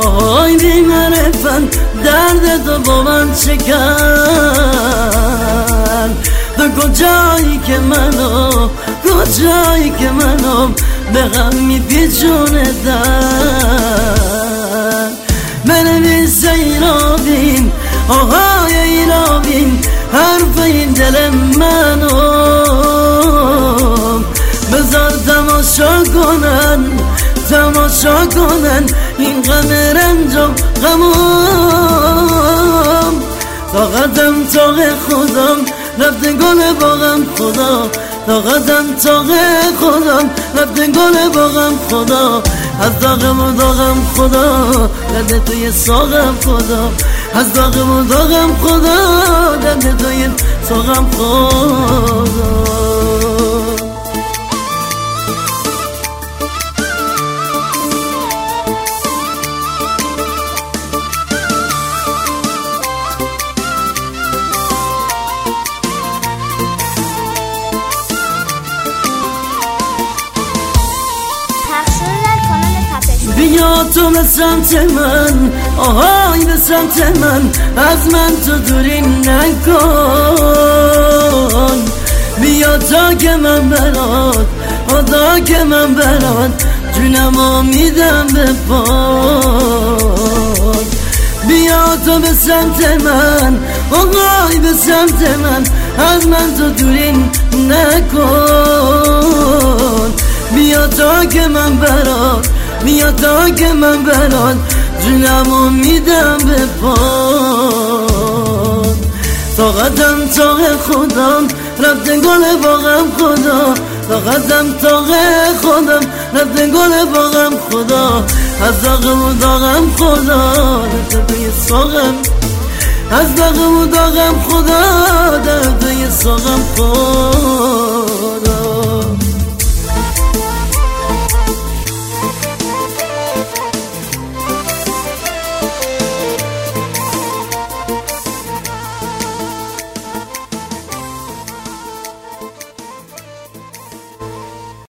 آهای بی معرفت درد تو با من چه کرد؟ تو کجایی که منو به غم میپیچوندن؟ بنویس ایرابین آهای ایرابین حرف این دل منو، بذار تماشا کنن این غم رنج و غمم. طاقتم طاق خودم رفته گل باغم خدا، طاقتم طاق خودم رفته گل باغم خدا. از داغم و داغم خدا درد توی ساغم خدا، از داغم و داغم خدا درد توی ساغم خدا. بیا تو به سمت من، آهای به سمت من، از من تو دوری نکن. بیا تا که من برات، تا که من برات جونمو میدم به پات. بیا تو به سمت من، آهای به سمت من، از من تو دوری نکن. بیا تا که من برات، بیا تا که من برات جونمو میدم به پات. طاقتم طاق خودم رفته گل باغم خدا، طاقتم طاق خودم رفته گل باغم خدا. از داغم و داغم خدا درد توی ساغم، از داغم و داغم خدا درد توی ساغم خدا.